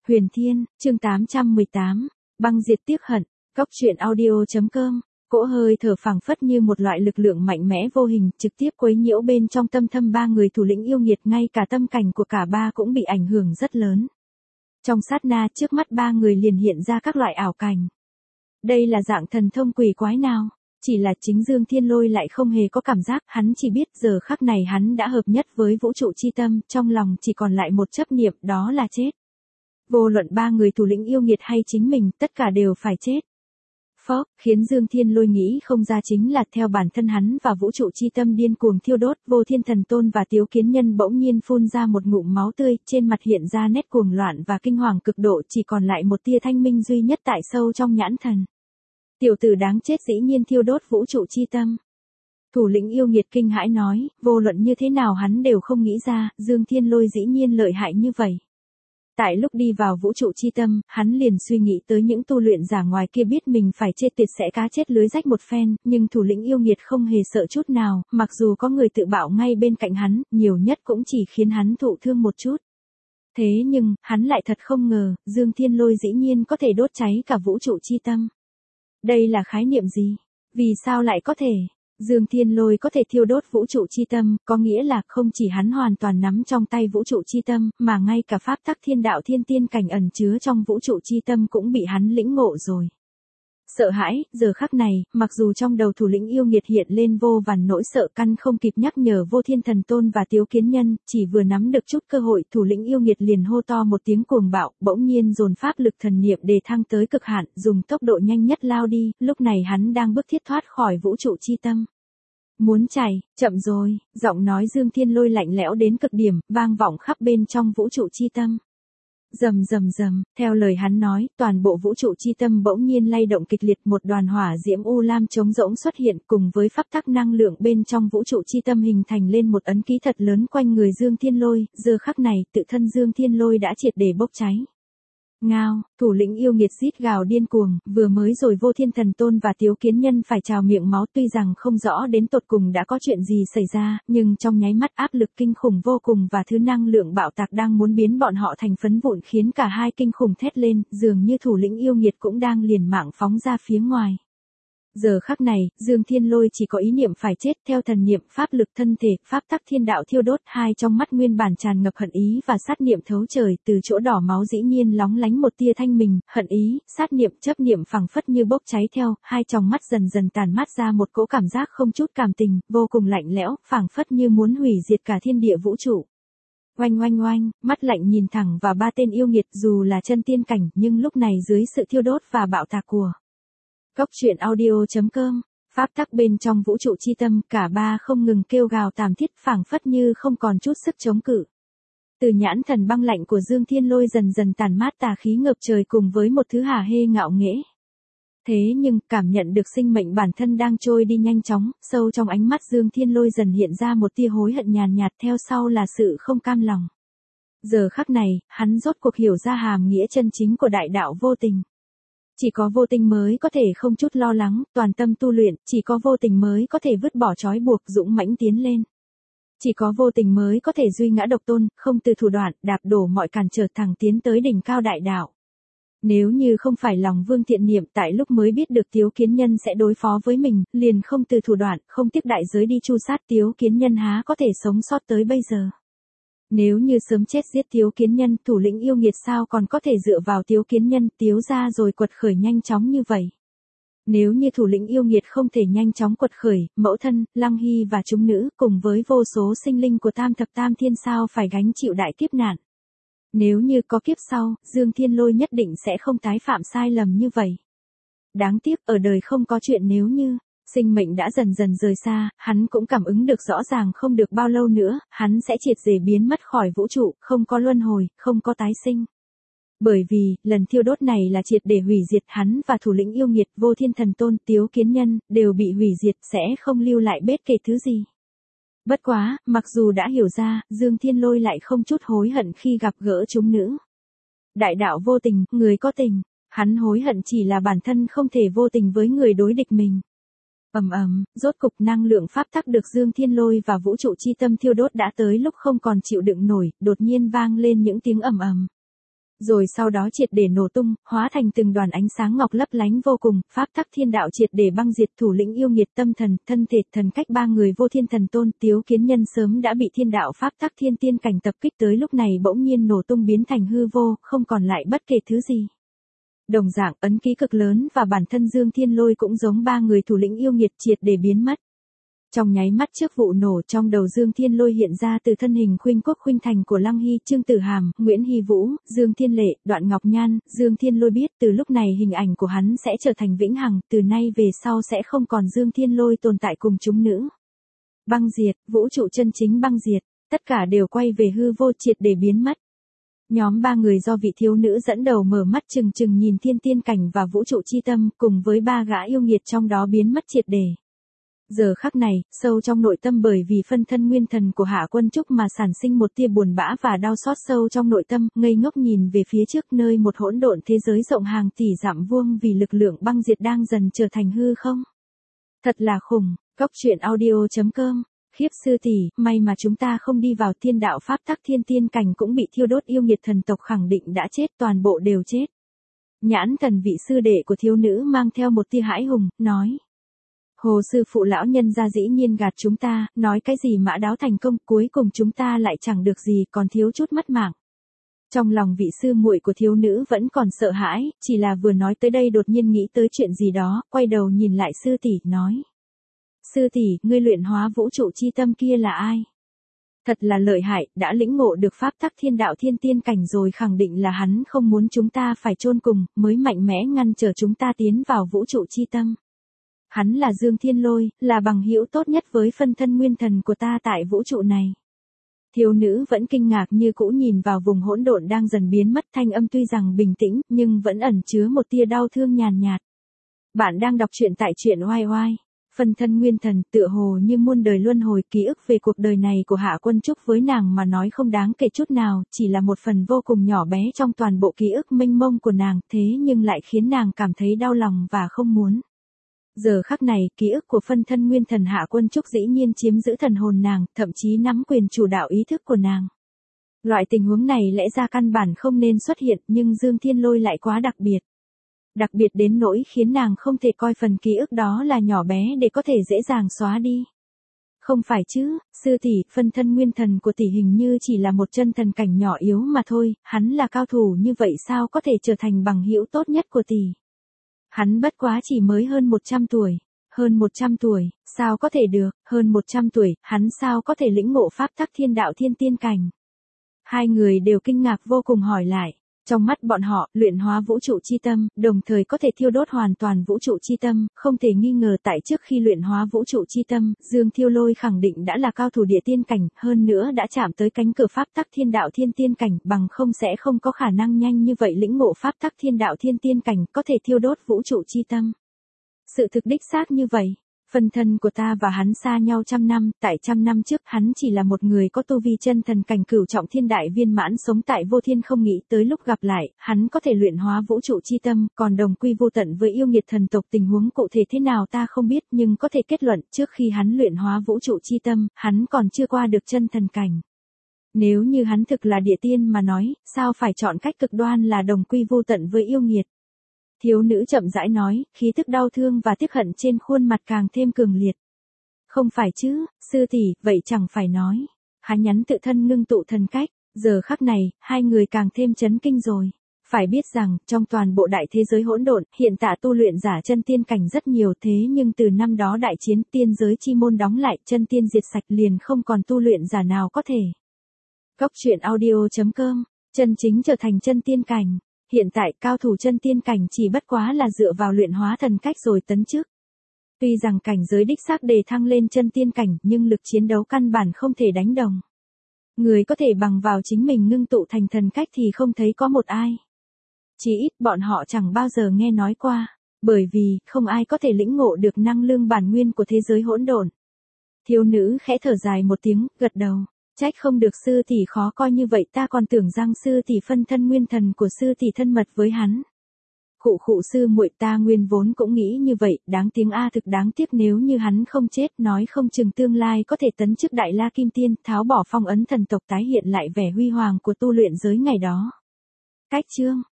Huyền Thiên, chương 818, băng diệt tiếc hận, Cóc truyện audio.com. Cỗ hơi thở phảng phất như một loại lực lượng mạnh mẽ vô hình, trực tiếp quấy nhiễu bên trong tâm thâm ba người thủ lĩnh yêu nghiệt, ngay cả tâm cảnh của cả ba cũng bị ảnh hưởng rất lớn. Trong sát na trước mắt ba người liền hiện ra các loại ảo cảnh. Đây là dạng thần thông quỷ quái nào? Chỉ là chính Dương Thiên Lôi lại không hề có cảm giác, hắn chỉ biết giờ khắc này hắn đã hợp nhất với vũ trụ chi tâm, trong lòng chỉ còn lại một chấp niệm, đó là chết. Vô luận ba người thủ lĩnh yêu nghiệt hay chính mình, tất cả đều phải chết. Phốc, khiến Dương Thiên Lôi nghĩ không ra chính là theo bản thân hắn và vũ trụ chi tâm điên cuồng thiêu đốt, Vô Thiên Thần Tôn và Tiếu Kiến Nhân bỗng nhiên phun ra một ngụm máu tươi, trên mặt hiện ra nét cuồng loạn và kinh hoàng cực độ, chỉ còn lại một tia thanh minh duy nhất tại sâu trong nhãn thần. Tiểu tử đáng chết dĩ nhiên thiêu đốt vũ trụ chi tâm. Thủ lĩnh yêu nghiệt kinh hãi nói, vô luận như thế nào hắn đều không nghĩ ra, Dương Thiên Lôi dĩ nhiên lợi hại như vậy. Tại lúc đi vào vũ trụ chi tâm, hắn liền suy nghĩ tới những tu luyện giả ngoài kia biết mình phải chết tiệt sẽ cá chết lưới rách một phen, nhưng thủ lĩnh yêu nghiệt không hề sợ chút nào, mặc dù có người tự bạo ngay bên cạnh hắn, nhiều nhất cũng chỉ khiến hắn thụ thương một chút. Thế nhưng, hắn lại thật không ngờ, Dương Thiên Lôi dĩ nhiên có thể đốt cháy cả vũ trụ chi tâm. Đây là khái niệm gì? Vì sao lại có thể? Dương Thiên Lôi có thể thiêu đốt vũ trụ chi tâm, có nghĩa là không chỉ hắn hoàn toàn nắm trong tay vũ trụ chi tâm, mà ngay cả pháp tắc thiên đạo thiên tiên cảnh ẩn chứa trong vũ trụ chi tâm cũng bị hắn lĩnh ngộ rồi. Sợ hãi, giờ khắc này, mặc dù trong đầu thủ lĩnh yêu nghiệt hiện lên vô vàn nỗi sợ, căn không kịp nhắc nhở Vô Thiên Thần Tôn và Tiếu Kiến Nhân, chỉ vừa nắm được chút cơ hội, thủ lĩnh yêu nghiệt liền hô to một tiếng cuồng bạo, bỗng nhiên dồn pháp lực thần niệm đề thăng tới cực hạn, dùng tốc độ nhanh nhất lao đi, lúc này hắn đang bước thiết thoát khỏi vũ trụ chi tâm. Muốn chạy, chậm rồi, giọng nói Dương Thiên Lôi lạnh lẽo đến cực điểm, vang vọng khắp bên trong vũ trụ chi tâm. Rầm rầm rầm, theo lời hắn nói, toàn bộ vũ trụ chi tâm bỗng nhiên lay động kịch liệt, một đoàn hỏa diễm u lam trống rỗng xuất hiện, cùng với pháp tắc năng lượng bên trong vũ trụ chi tâm hình thành lên một ấn ký thật lớn quanh người Dương Thiên Lôi, giờ khắc này, tự thân Dương Thiên Lôi đã triệt để bốc cháy. Ngao, thủ lĩnh yêu nghiệt rít gào điên cuồng, vừa mới rồi Vô Thiên Thần Tôn và Tiếu Kiến Nhân phải trào miệng máu, tuy rằng không rõ đến tột cùng đã có chuyện gì xảy ra, nhưng trong nháy mắt áp lực kinh khủng vô cùng và thứ năng lượng bạo tạc đang muốn biến bọn họ thành phấn vụn khiến cả hai kinh khủng thét lên, dường như thủ lĩnh yêu nghiệt cũng đang liều mạng phóng ra phía ngoài. Giờ khắc này, Dương Thiên Lôi chỉ có ý niệm phải chết, theo thần niệm, pháp lực thân thể, pháp tắc thiên đạo thiêu đốt, hai trong mắt nguyên bản tràn ngập hận ý và sát niệm thấu trời, từ chỗ đỏ máu dĩ nhiên lóng lánh một tia thanh minh, hận ý, sát niệm, chấp niệm phảng phất như bốc cháy theo, hai tròng mắt dần dần tàn mát ra một cỗ cảm giác không chút cảm tình, vô cùng lạnh lẽo, phảng phất như muốn hủy diệt cả thiên địa vũ trụ. Oanh oanh oanh, mắt lạnh nhìn thẳng vào ba tên yêu nghiệt, dù là chân tiên cảnh, nhưng lúc này dưới sự thiêu đốt và bạo tạc của Cóc truyện audio.com, pháp tắc bên trong vũ trụ chi tâm, cả ba không ngừng kêu gào thảm thiết, phảng phất như không còn chút sức chống cự. Từ nhãn thần băng lạnh của Dương Thiên Lôi dần dần tàn mát tà khí ngập trời cùng với một thứ hả hê ngạo nghễ. Thế nhưng, cảm nhận được sinh mệnh bản thân đang trôi đi nhanh chóng, sâu trong ánh mắt Dương Thiên Lôi dần hiện ra một tia hối hận nhàn nhạt, theo sau là sự không cam lòng. Giờ khắc này, hắn rốt cuộc hiểu ra hàm nghĩa chân chính của đại đạo vô tình. Chỉ có vô tình mới có thể không chút lo lắng, toàn tâm tu luyện, chỉ có vô tình mới có thể vứt bỏ trói buộc, dũng mãnh tiến lên. Chỉ có vô tình mới có thể duy ngã độc tôn, không từ thủ đoạn, đạp đổ mọi cản trở, thẳng tiến tới đỉnh cao đại đạo. Nếu như không phải lòng vương thiện niệm, tại lúc mới biết được Tiếu Kiến Nhân sẽ đối phó với mình, liền không từ thủ đoạn, không tiếc đại giới đi tru sát, Tiếu Kiến Nhân há có thể sống sót tới bây giờ. Nếu như sớm chết giết Tiếu Kiến Nhân, thủ lĩnh yêu nghiệt sao còn có thể dựa vào Tiếu Kiến Nhân, Tiếu ra rồi quật khởi nhanh chóng như vậy. Nếu như thủ lĩnh yêu nghiệt không thể nhanh chóng quật khởi, mẫu thân, Lăng Hy và chúng nữ, cùng với vô số sinh linh của tam thập tam thiên sao phải gánh chịu đại kiếp nạn. Nếu như có kiếp sau, Dương Thiên Lôi nhất định sẽ không tái phạm sai lầm như vậy. Đáng tiếc, ở đời không có chuyện nếu như. Sinh mệnh đã dần dần rời xa, hắn cũng cảm ứng được rõ ràng không được bao lâu nữa, hắn sẽ triệt để biến mất khỏi vũ trụ, không có luân hồi, không có tái sinh. Bởi vì, lần thiêu đốt này là triệt để hủy diệt, hắn và thủ lĩnh yêu nghiệt Vô Thiên Thần Tôn, Tiếu Kiến Nhân, đều bị hủy diệt, sẽ không lưu lại bết kể thứ gì. Bất quá, mặc dù đã hiểu ra, Dương Thiên Lôi lại không chút hối hận khi gặp gỡ chúng nữ. Đại đạo vô tình, người có tình, hắn hối hận chỉ là bản thân không thể vô tình với người đối địch mình. Rốt cục năng lượng pháp tắc được Dương Thiên Lôi và vũ trụ chi tâm thiêu đốt đã tới lúc không còn chịu đựng nổi, đột nhiên vang lên những tiếng ầm ầm. Rồi sau đó triệt để nổ tung, hóa thành từng đoàn ánh sáng ngọc lấp lánh vô cùng, pháp tắc thiên đạo triệt để băng diệt thủ lĩnh yêu nghiệt tâm thần, thân thể thần cách ba người vô thiên thần tôn Tiếu Kiến Nhân sớm đã bị thiên đạo pháp tắc thiên tiên cảnh tập kích tới lúc này bỗng nhiên nổ tung biến thành hư vô, không còn lại bất kể thứ gì. Đồng dạng ấn ký cực lớn và bản thân Dương Thiên Lôi cũng giống ba người thủ lĩnh yêu nghiệt triệt để biến mất. Trong nháy mắt trước vụ nổ trong đầu Dương Thiên Lôi hiện ra từ thân hình khuynh quốc khuynh thành của Lăng Hy, Trương Tử Hàm, Nguyễn Hy Vũ, Dương Thiên Lệ, Đoạn Ngọc Nhan, Dương Thiên Lôi biết từ lúc này hình ảnh của hắn sẽ trở thành vĩnh hằng, từ nay về sau sẽ không còn Dương Thiên Lôi tồn tại cùng chúng nữ. Băng diệt, vũ trụ chân chính băng diệt, tất cả đều quay về hư vô triệt để biến mất. Nhóm ba người do vị thiếu nữ dẫn đầu mở mắt trừng trừng nhìn thiên tiên cảnh và vũ trụ chi tâm cùng với ba gã yêu nghiệt trong đó biến mất triệt để. Giờ khắc này, sâu trong nội tâm bởi vì phân thân nguyên thần của Hạ Quân Trúc mà sản sinh một tia buồn bã và đau xót sâu trong nội tâm, ngây ngốc nhìn về phía trước nơi một hỗn độn thế giới rộng hàng tỷ dặm vuông vì lực lượng băng diệt đang dần trở thành hư không. Thật là khủng, Goctruyện.audio.com, khiếp sư tỷ, may mà chúng ta không đi vào thiên đạo pháp tắc thiên tiên cảnh cũng bị thiêu đốt yêu nghiệt thần tộc khẳng định đã chết toàn bộ đều chết. Nhãn thần vị sư đệ của thiếu nữ mang theo một tia hãi hùng, nói. Hồ sư phụ lão nhân ra dĩ nhiên gạt chúng ta, nói cái gì mã đáo thành công, cuối cùng chúng ta lại chẳng được gì, còn thiếu chút mất mạng. Trong lòng vị sư muội của thiếu nữ vẫn còn sợ hãi, chỉ là vừa nói tới đây đột nhiên nghĩ tới chuyện gì đó, quay đầu nhìn lại sư tỷ, nói. Sư tỷ, ngươi luyện hóa vũ trụ chi tâm kia là ai? Thật là lợi hại, đã lĩnh ngộ được pháp tắc thiên đạo thiên tiên cảnh rồi, khẳng định là hắn không muốn chúng ta phải chôn cùng, mới mạnh mẽ ngăn trở chúng ta tiến vào vũ trụ chi tâm. Hắn là Dương Thiên Lôi, là bằng hữu tốt nhất với phân thân nguyên thần của ta tại vũ trụ này. Thiếu nữ vẫn kinh ngạc như cũ nhìn vào vùng hỗn độn đang dần biến mất, thanh âm tuy rằng bình tĩnh, nhưng vẫn ẩn chứa một tia đau thương nhàn nhạt. Bạn đang đọc truyện tại truyện oai oai. Phân thân nguyên thần tựa hồ như muôn đời luân hồi, ký ức về cuộc đời này của Hạ Quân Trúc với nàng mà nói không đáng kể chút nào, chỉ là một phần vô cùng nhỏ bé trong toàn bộ ký ức mênh mông của nàng, thế nhưng lại khiến nàng cảm thấy đau lòng và không muốn. Giờ khắc này, ký ức của phân thân nguyên thần Hạ Quân Trúc dĩ nhiên chiếm giữ thần hồn nàng, thậm chí nắm quyền chủ đạo ý thức của nàng. Loại tình huống này lẽ ra căn bản không nên xuất hiện, nhưng Dương Thiên Lôi lại quá đặc biệt. Đặc biệt đến nỗi khiến nàng không thể coi phần ký ức đó là nhỏ bé để có thể dễ dàng xóa đi. Không phải chứ, sư tỷ, phân thân nguyên thần của tỷ hình như chỉ là một chân thần cảnh nhỏ yếu mà thôi, hắn là cao thủ như vậy sao có thể trở thành bằng hữu tốt nhất của tỷ. Hắn bất quá chỉ mới hơn 100 tuổi. Hơn 100 tuổi, sao có thể được, hơn 100 tuổi, hắn sao có thể lĩnh ngộ pháp tắc thiên đạo thiên tiên cảnh. Hai người đều kinh ngạc vô cùng hỏi lại. Trong mắt bọn họ, luyện hóa vũ trụ chi tâm, đồng thời có thể thiêu đốt hoàn toàn vũ trụ chi tâm, không thể nghi ngờ tại trước khi luyện hóa vũ trụ chi tâm, Dương Thiên Lôi khẳng định đã là cao thủ địa tiên cảnh, hơn nữa đã chạm tới cánh cửa pháp tắc thiên đạo thiên tiên cảnh, bằng không sẽ không có khả năng nhanh như vậy lĩnh ngộ pháp tắc thiên đạo thiên tiên cảnh, có thể thiêu đốt vũ trụ chi tâm. Sự thực đích xác như vậy. Phân thân của ta và hắn xa nhau 100 năm, tại 100 năm trước hắn chỉ là một người có tu vi chân thần cảnh cửu trọng thiên đại viên mãn sống tại vô thiên, không nghĩ tới lúc gặp lại, hắn có thể luyện hóa vũ trụ chi tâm, còn đồng quy vô tận với yêu nghiệt thần tộc. Tình huống cụ thể thế nào ta không biết, nhưng có thể kết luận trước khi hắn luyện hóa vũ trụ chi tâm, hắn còn chưa qua được chân thần cảnh. Nếu như hắn thực là địa tiên mà nói, sao phải chọn cách cực đoan là đồng quy vô tận với yêu nghiệt. Thiếu nữ chậm rãi nói, khí tức đau thương và tiếc hận trên khuôn mặt càng thêm cường liệt. Không phải chứ, sư tỷ, vậy chẳng phải nói. Hắn nhắn tự thân ngưng tụ thần cách, giờ khắc này, hai người càng thêm chấn kinh rồi. Phải biết rằng, trong toàn bộ đại thế giới hỗn độn, hiện tại tu luyện giả chân tiên cảnh rất nhiều, thế nhưng từ năm đó đại chiến tiên giới chi môn đóng lại, chân tiên diệt sạch liền không còn tu luyện giả nào có thể. Goctruyện.audio.com, chân chính trở thành chân tiên cảnh. Hiện tại cao thủ chân tiên cảnh chỉ bất quá là dựa vào luyện hóa thần cách rồi tấn chức. Tuy rằng cảnh giới đích xác đề thăng lên chân tiên cảnh, nhưng lực chiến đấu căn bản không thể đánh đồng. Người có thể bằng vào chính mình ngưng tụ thành thần cách thì không thấy có một ai. Chỉ ít bọn họ chẳng bao giờ nghe nói qua, bởi vì không ai có thể lĩnh ngộ được năng lượng bản nguyên của thế giới hỗn độn. Thiếu nữ khẽ thở dài một tiếng, gật đầu. Trách không được sư tỷ khó coi như vậy, ta còn tưởng rằng sư tỷ phân thân nguyên thần của sư tỷ thân mật với hắn. Khụ sư muội, ta nguyên vốn cũng nghĩ như vậy, đáng tiếng a, thực đáng tiếc, nếu như hắn không chết, nói không chừng tương lai có thể tấn chức đại la kim tiên, tháo bỏ phong ấn thần tộc, tái hiện lại vẻ huy hoàng của tu luyện giới ngày đó. Cách chương